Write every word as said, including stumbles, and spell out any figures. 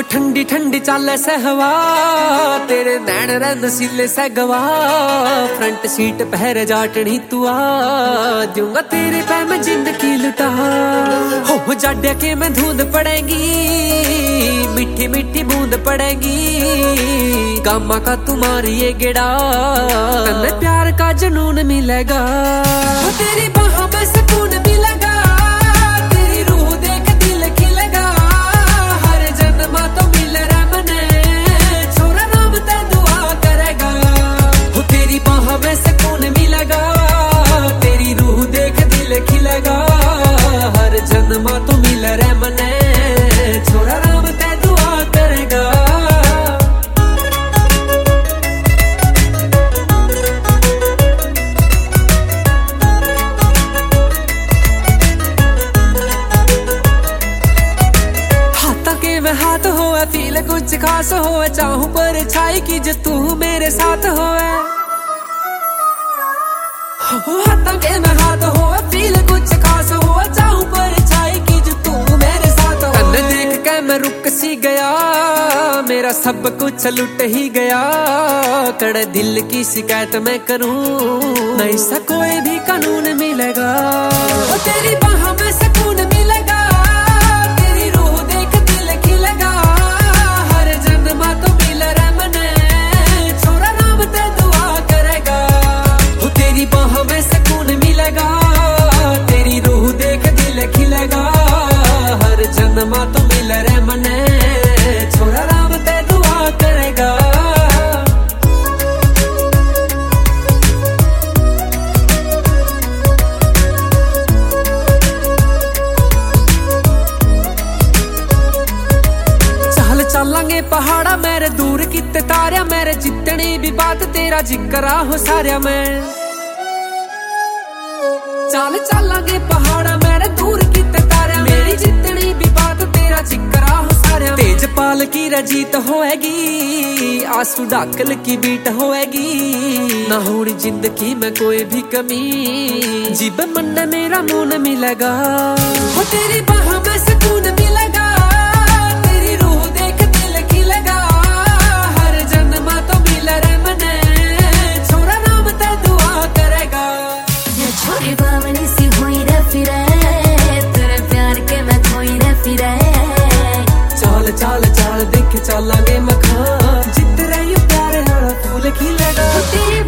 ठंडी ठंडी चाले सहवा तेरे नैन रन सिले सगवा फ्रंट सीट पहर जाटनी तू आ दूंगा तेरे पे मैं जिंदगी लुटा हो जाड्या के मैं धुंध पड़ेगी मीठी मीठी बूंद पड़ेगी गामा का तुम्हारी ये गेड़ा तन्ने प्यार का जुनून मिलेगा तेरी बाहों में सुकून मिलेगा तेरी रूह देख दिल खिलेगा हर जन्म तो मिल रहा मने छोरा नाम ते दुआ करेगा हो तेरी बाहों में सुकून मिलेगा तेरी रूह देख दिल खिलेगा हर जन्म तो मिल रहा मने छोरा नाम ते दुआ करेगा। हाथ हो फील कुछ खास हो चाहूं पर छाई की जो तू मेरे साथ हो हाथों के में हाथ हो फील कुछ खास हो चाहूं पर छाई की जो तू मेरे साथ हो तन्ने देख के मैं रुक सी गया मेरा सब कुछ लुट ही गया कड़े दिल की शिकायत मैं करूं नहीं सा कोई भी कानून मिलेगा तेरी बाहों में सुकून मिलेगा तेरी रूह देख दिल खिलेगा हर जन्म तो मिल रहा मने छोरा नाम ते दुआ करेगा हो तेरी बाहों में सुकून मिलेगा तेरी रूह देख दिल खिलेगा हर जन्म तो मिल रहा मने छोरा नाम ते दुआ करेगा। चलांगे पहाड़ा मेरे दूर किते तारिया मेरे जितनी भी बात तेरा जिक्र हो सारिया मैं चल चलांगे पहाड़ा मेरे दूर किते तारिया मेरी जितनी भी बात तेरा जिक्र हो सारिया तेज पाल की रजीत होएगी आंसू डाकल की बीट होएगी ना होनी जिंदगी में कोई भी कमी जिब मन मेरा मुन मिलेगा हो तेरी बाहों में सुकून मिलेगा तेरी रूह देख दिल खिलेगा हर जन्म तो मिल रहा मने छोरा नाम ते दुआ करेगा ये छोरी बावनी सी हुई रे फिरे तेरे प्यार के मैं खोई रे फिरे चाल चाल चाल देख चलांगे मखान जित रही प्यार हारा फूल खिलेगा तेरी